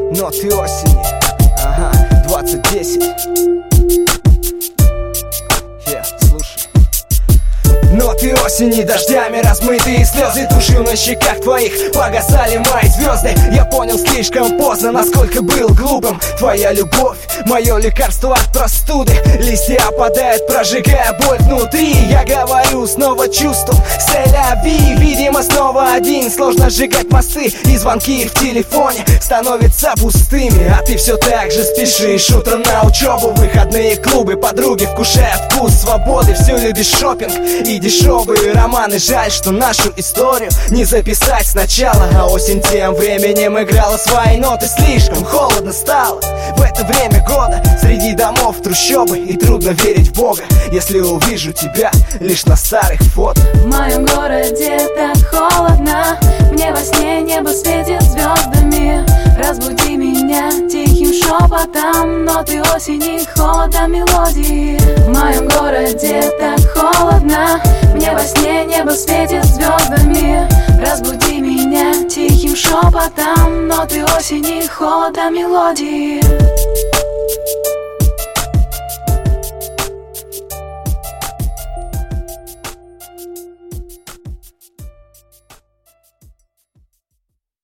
Ноты осени, ага, 2010. Слушай. Ноты осени, дождями размытые слезы, тушью на щеках твоих погасали мои звезды. Я понял слишком поздно, насколько был глупым. Твоя любовь, мое лекарство от простуды. Листья опадают, прожигая боль внутри. Я говорю снова чувством, c'est-la-vie. Видимо, снова один, сложно сжигать мосты. И звонки в телефоне становятся пустыми. А ты все так же спешишь утром на учебу. Выходные клубы, подруги вкушают вкус свободы. Все любишь шопинг и дешевые романы. Жаль, что нашу историю не записать сначала. А осень тем временем играла свои ноты. Слишком холодно стало в это время года. Среди домов трущобы, и трудно верить в Бога, если увижу тебя лишь на старых фото. В моем городе так холодно, мне во сне небо светит звездами. Разбуди меня тихим шепотом, ноты осени, холода мелодии. В моем городе так холодно, мне во сне небо светит звездами. Разбуди меня тихим шепотом, ноты осени, холода мелодии.